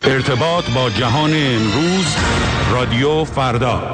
ارتباط با جهان امروز، رادیو فردا.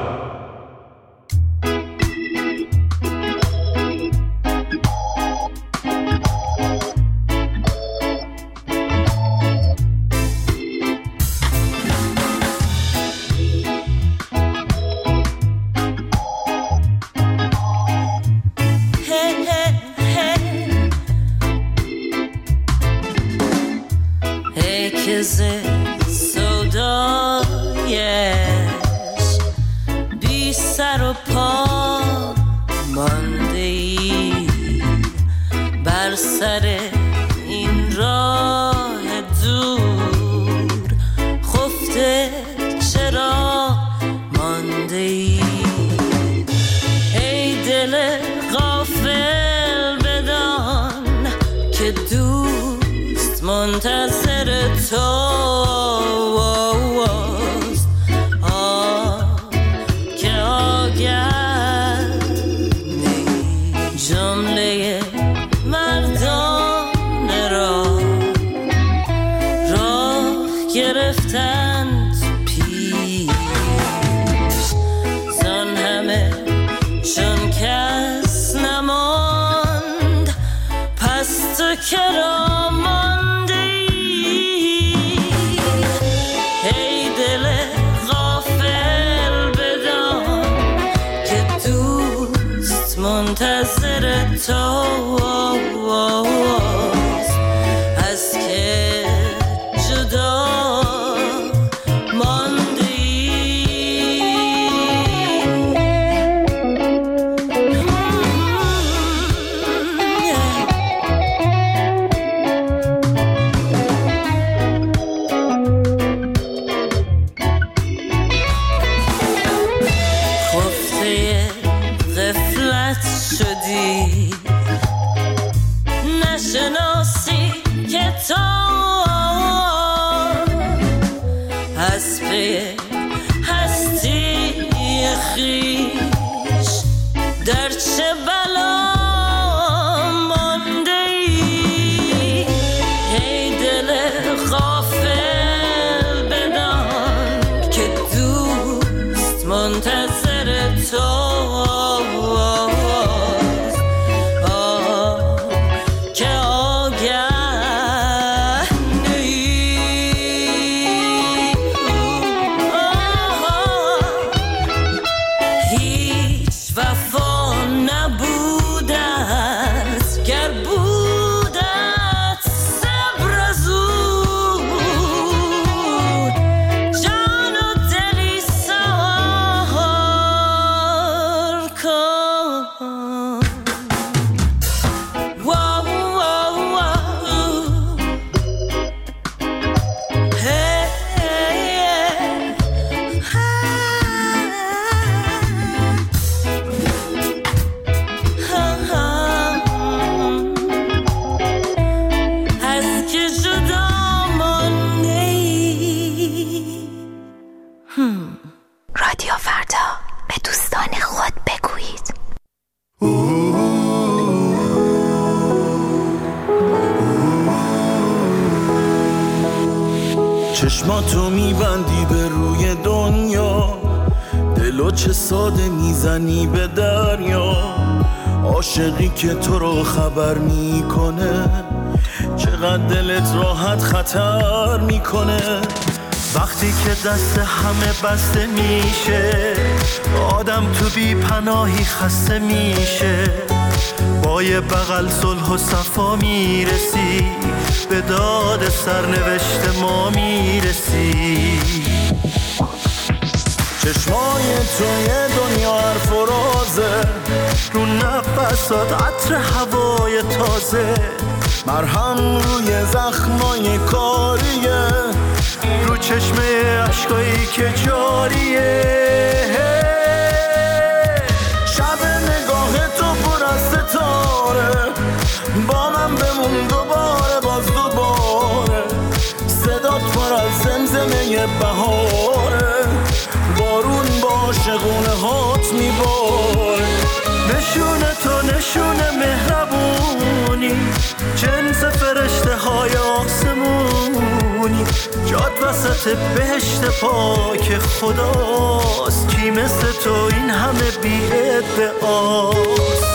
چشماتو میبندی به روی دنیا، دلو چه ساده میزنی به دریا. عاشقی که تو رو خبر میکنه، چقدر دلت راحت خطر میکنه. وقتی که دست همه بسته میشه، آدم تو بی پناهی خسته میشه. با یه بغل صلح و صفا میرسی، به داد سرنوشت ما میرسی. چشمای توی دنیا حرف و رازه، رو نفسات عطر هوای تازه. مرهم روی زخمای کاریه، رو چشمه عشقایی که جاریه. شب نگاه تو پر از ستاره، با من بمون دوباره باز دوباره. صدات پر از زمزمه بهاره، بارون با عاشقونه هات میباره. نشونه تو نشونه مهربونی، جنس فرشته های آسمونی. جات وسط بهشت پاک خداست. کی مثل تو این همه بی ادعاست؟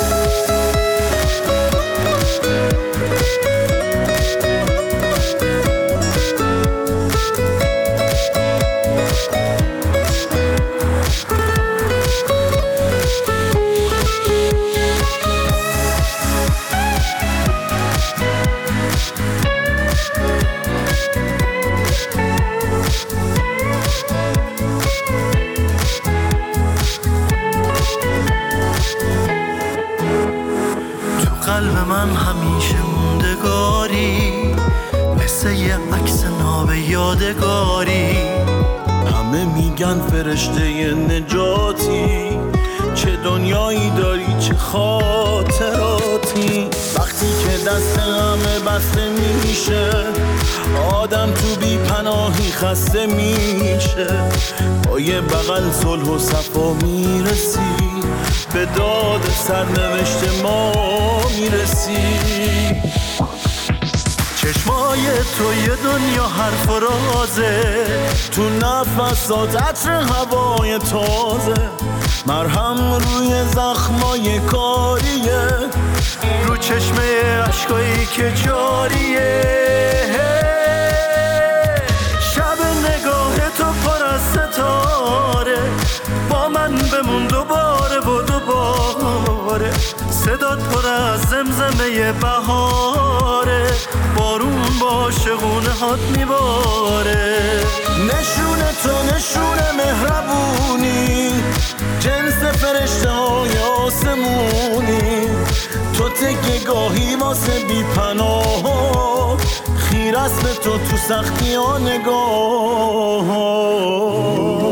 قلب من همیشه موندگاری، مثل یه عکس ناب یادگاری. همه میگن فرشته نجاتی، چه دنیایی داری چه خاطراتی. وقتی که دست همه بسته میشه، آدم تو بی پناهی خسته میشه. با یه بغل صلح و صفا میرسی، به داد سرنوشت ما میرسی. چشمای تو یه دنیا حرف و رازه، تو نفسات عطر هوای تازه. مرهم روی زخمای کاریه، رو چشمه عشقایی که جاریه. شب نگاه تو پر از ستاره، با من بمون دوباره و دوباره. صدات پر از زمزمه بهاره، بارون با شغونه هات میباره. نشون تو نشون مهربونی، جنس فرشته های آسمونی. تو تکه گاهی واسه بی پناه، خیر است به تو سختی ها نگاه.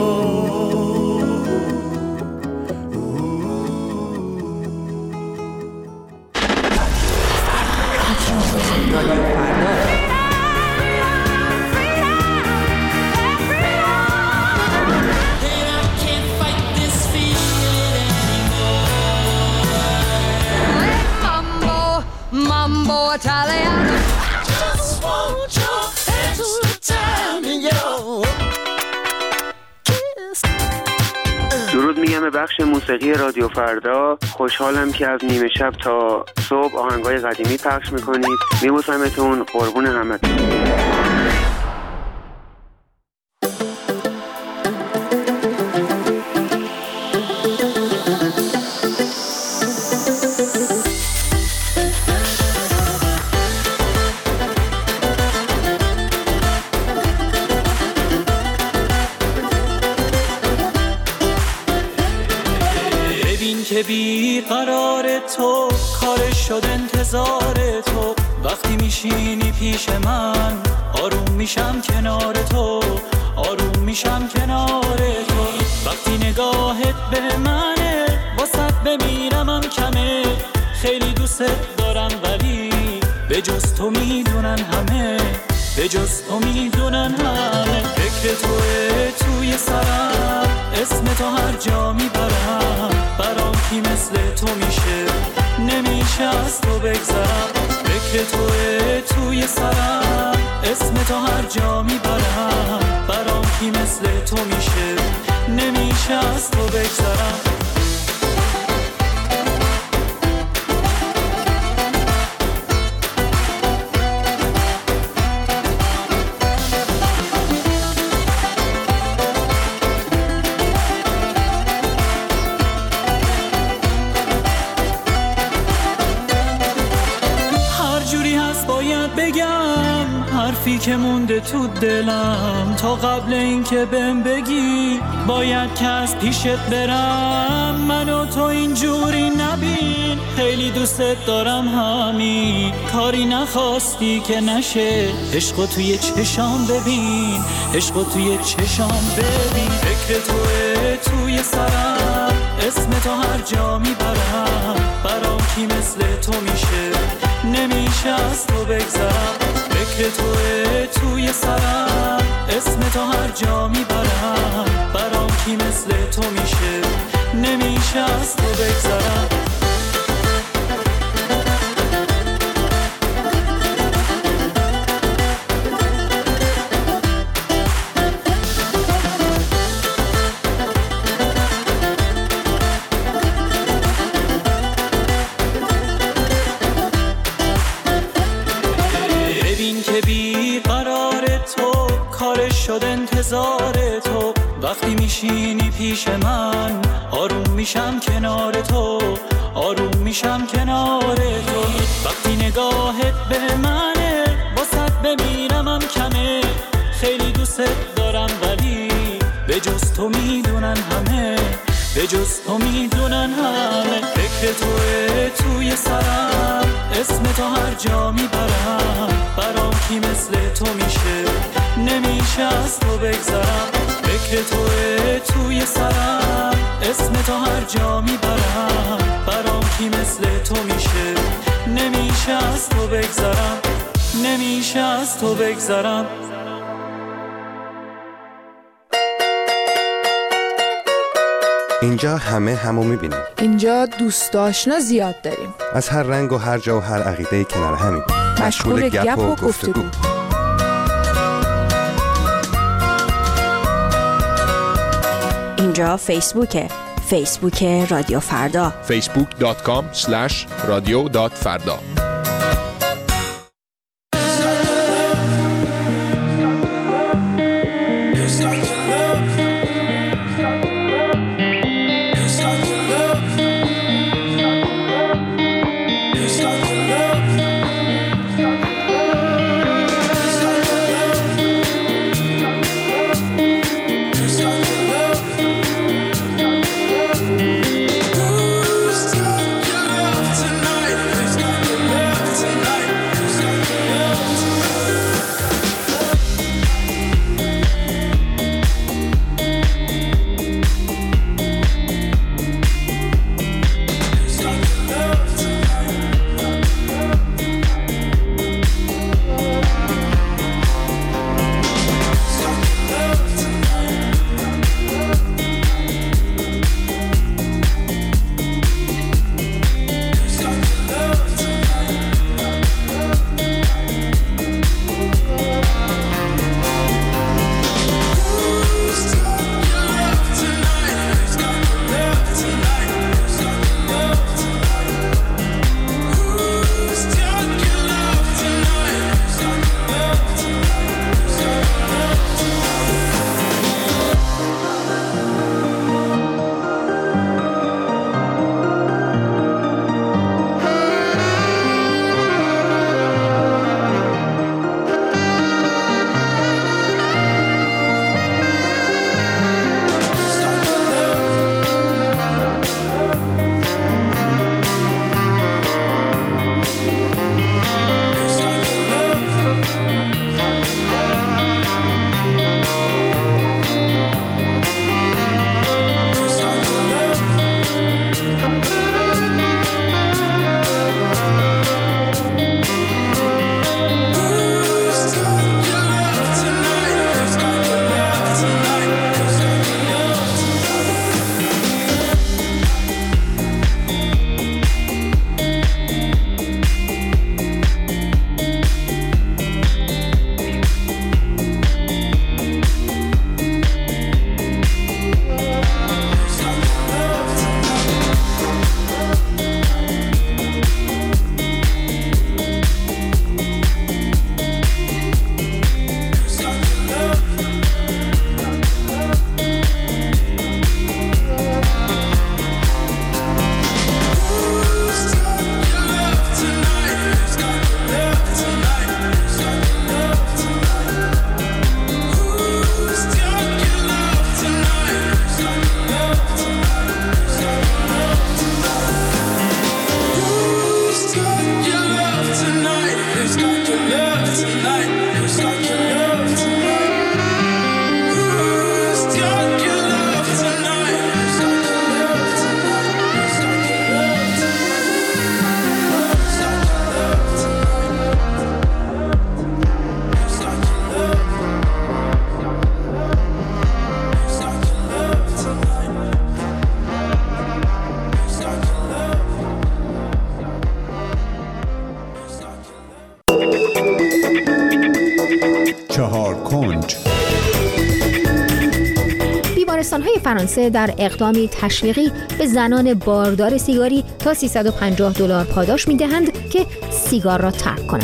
درود میگم به بخش موسیقی رادیو فردا. خوشحالم که از نیمه شب تا صبح آهنگای قدیمی پخش میکنید. میبوسمتون، قربون همتون. که بی قرار تو کار شد انتظار تو. وقتی میشینی پیش من آروم میشم کنار تو، آروم میشم کنار تو. وقتی نگاهت به منه واسط بمیرمم کمه. خیلی دوست دارم ولی به جز تو میدونن همه، به جز تو میدونن همه. فکر توه توی سرم، اسم تو هر جا میبرم. برام کی مثل تو میشه، نمیشه از تو بگذرم. فکر توه توی سرم، اسم تو هر جا میبرم. برام کی مثل تو میشه، نمیشه از تو بگذرم. حرفی که مونده تو دلم تا قبل این که بهم بگی باید که از پیشت برم. منو تو اینجوری نبین، خیلی دوستت دارم همین. کاری نخواستی که نشه، عشقو توی چشام ببین، عشقو توی چشام ببین. فکر توه توی سرم، اسم تو هر جا میبرم. برام کی مثل تو میشه، نمیشه از تو بگذرم. فکر توه توی سرم، اسم تو هر جا میبرم. برام کی مثل تو میشه، نمیشه از تو بگذرم. میشینی پیش من آروم میشم کنار تو، آروم میشم کنار تو. وقتی نگاهت به منه واسط بمیرمم کمه، خیلی دوست دارم ولی به جز تو میدونن همه، به جز تو میدونن همه. فکر توه توی سرم، اسم تو هر جا میبرم، برام کی مثل تو میشه، نمیشه از تو بگذرم. فکر توه توی سرم، اسم تو هر جا میبرم، برام کی مثل تو میشه، نمیشه از تو بگذرم، نمیشه از تو بگذرم. اینجا همه همو میبینیم. اینجا دوست آشنا زیاد داریم، از هر رنگ و هر جا و هر عقیده کنار همین، مشغول گپ و گفتگو. اینجا فیسبوکه، فیسبوک رادیو فردا، facebook.com/radio.farda. بیمارستان‌های فرانسه در اقدامی تشویقی به زنان باردار سیگاری تا $350 پاداش می‌دهند که سیگار را ترک کنند.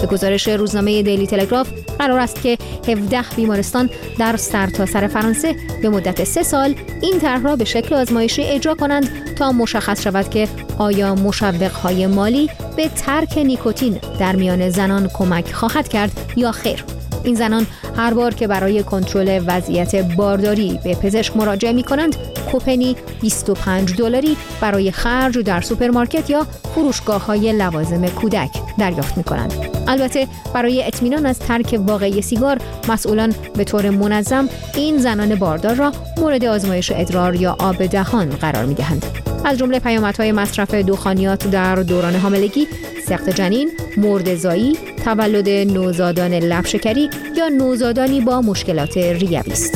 به گزارش روزنامه دیلی تلگراف قرار است که 17 بیمارستان در سرتاسر فرانسه به مدت 3 سال این طرح را به شکل آزمایشی اجرا کنند تا مشخص شود که آیا مشوق‌های مالی به ترک نیکوتین در میان زنان کمک خواهد کرد یا خیر. این زنان هر بار که برای کنترل وضعیت بارداری به پزشک مراجعه می‌کنند، کوپنی $25 برای خرج در سوپرمارکت یا فروشگاه‌های لوازم کودک دریافت می‌کنند. البته برای اطمینان از ترک واقعی سیگار، مسئولان به طور منظم این زنان باردار را مورد آزمایش ادرار یا آب دهان قرار می‌دهند. از جمله پیامدهای مصرف دخانیات در دوران حاملگی، سقط جنین، مرده‌زایی، تولد نوزادان لب‌شکری یا نوزادانی با مشکلات ریوی است.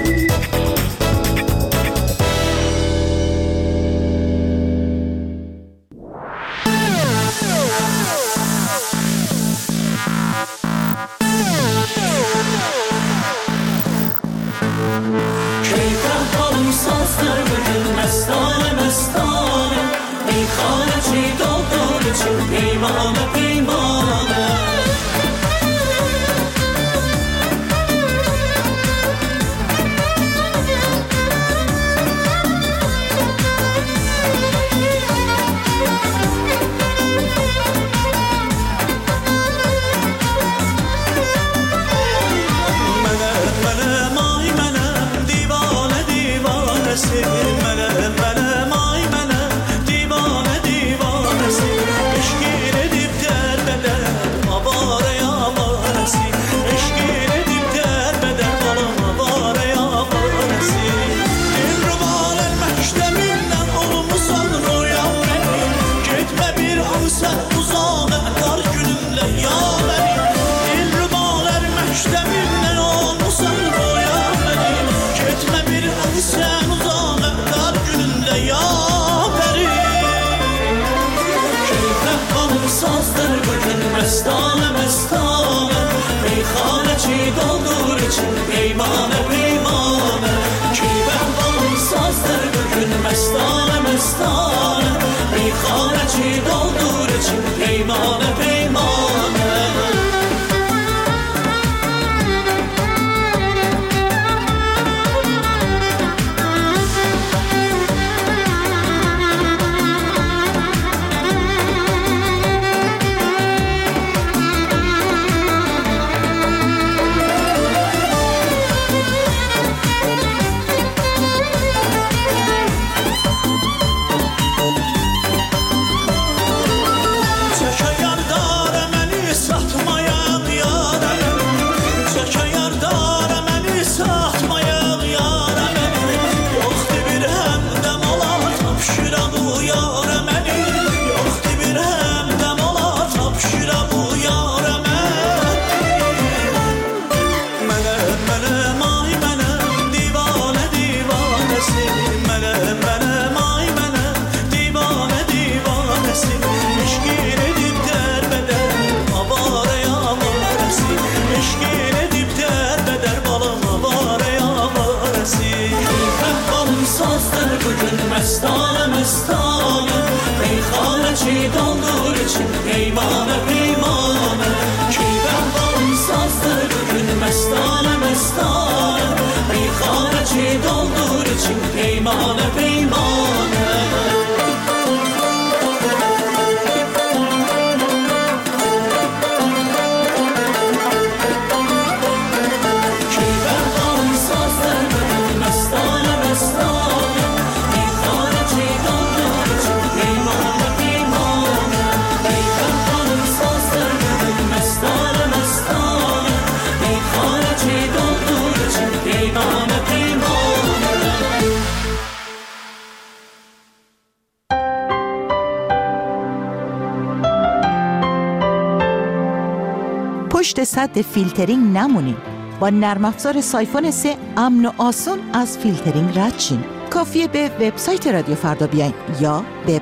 پشت سد فیلترینگ نمونید. با نرم افزار سایفون 3 امن و آسان از فیلترینگ رد شین. کافیه به وبسایت رادیو فردا بیاین یا به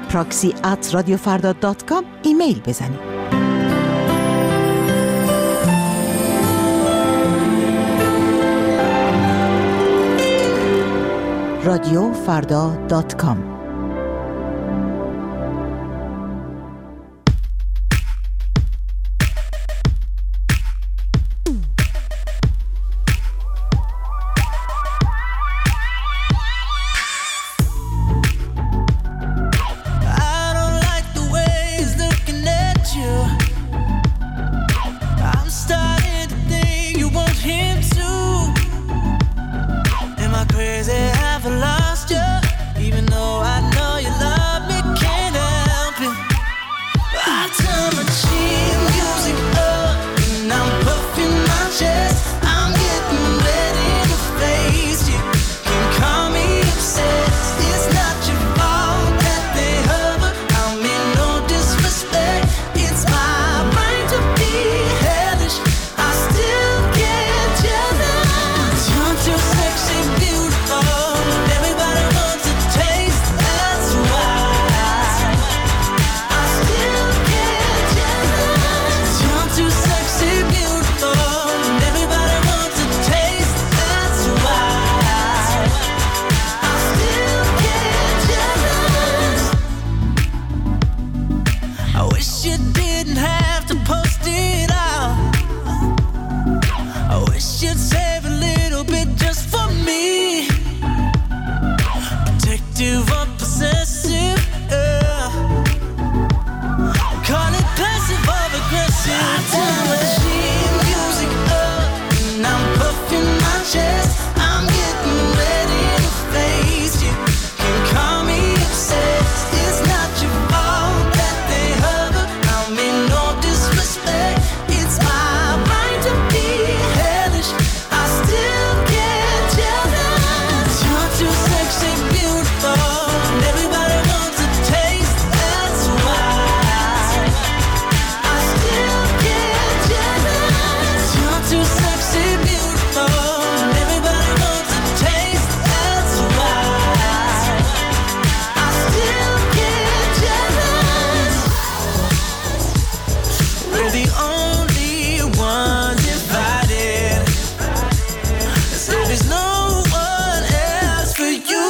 proxy@radiofarda.com ایمیل بزنید. radiofarda.com wish you'd save a little bit just for me. Protective or possessive, call it passive or aggressive. I turn the machine music up and I'm puffing my chest. I'm getting ready to face you. Can call me obsessed. It's not your fault that they hover. I mean no disrespect. It's my right to be hellish. I still get jealous. You're too sexy, beautiful, and everybody wants a taste. That's why I still get jealous. You're too sexy, beautiful, and everybody wants a taste. That's why I still get jealous. We're the only ones invited. So there's no one else for you.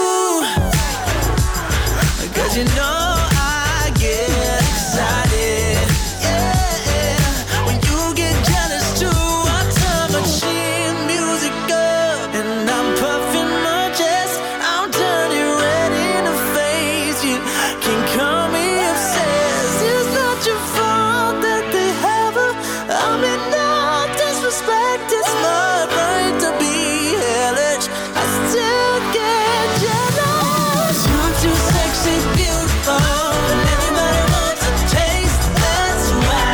'Cause you know I get excited, yeah. When you get jealous too, I turn machine music up and I'm puffing my chest. I'm turning red in the face. You can call me obsessed. It's not your fault that they have her. I mean no disrespect. It's my right to be hellish. I still get jealous. You're too sexy, beautiful, and everybody wants a taste. That's why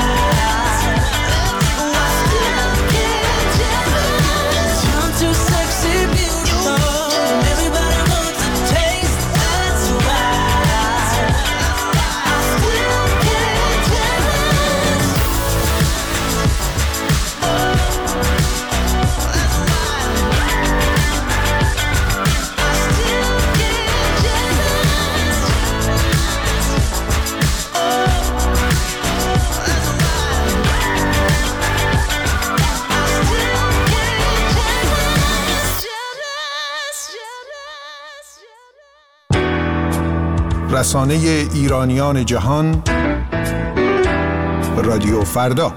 I still get jealous. You're too sexy, beautiful, and everybody wants a taste. That's why I still get jealous. رسانه ایرانیان جهان رادیو فردا.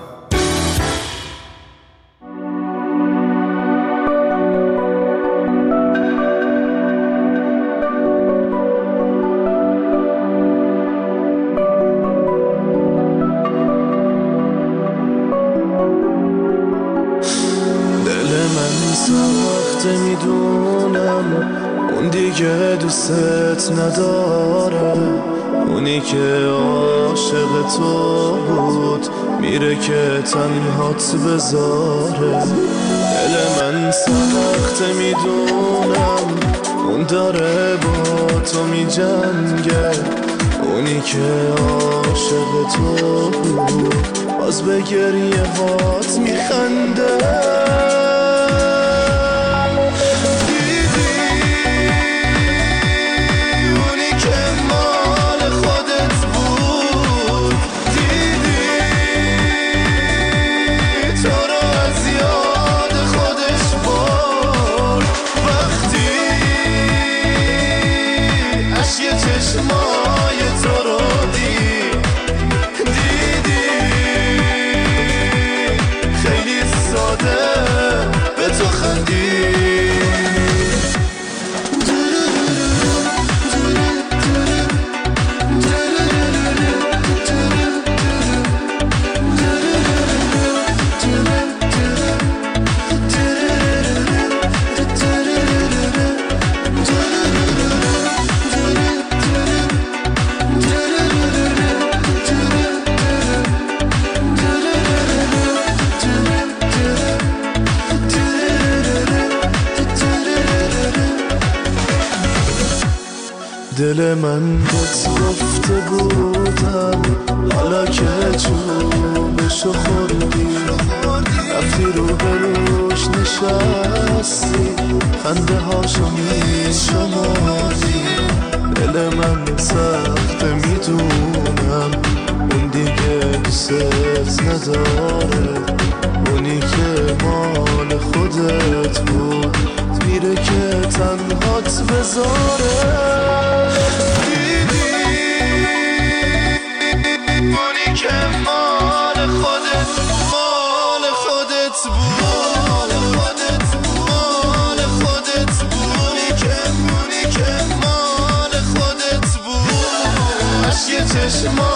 دل من ساخته میدونم اون دیگه دوست نداره. اونی که عاشق تو بود میره که تنهات بذاره. دل من ساخته میدونم اون داره با تو میجنگه. اونی که عاشق تو بود باز به گریه هات میخنده. دل من بهت گفته بودم حالا که چوبشو خوردی رفتی رو بروش نشستی خنده هاشو میشماری. دل من سخته میدونم اون دیگه دوست نداره. اونی که مال خودت بود میره که تنهات بذاره. اونی که مال خودت بود چشما